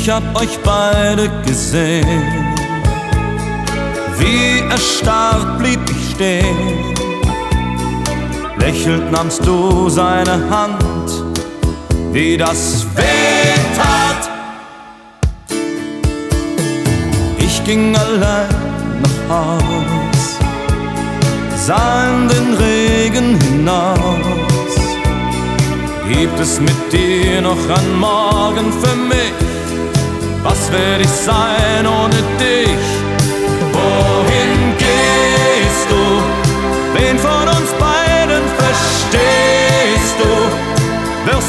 Ich hab euch beide gesehen, wie erstarrt blieb ich stehen. Lächelnd nahmst du seine Hand, wie das weh tat. Ich ging allein nach Haus, sah in den Regen hinaus. Gibt es mit dir noch einen Morgen für mich? Was werd ich sein ohne dich? Oh,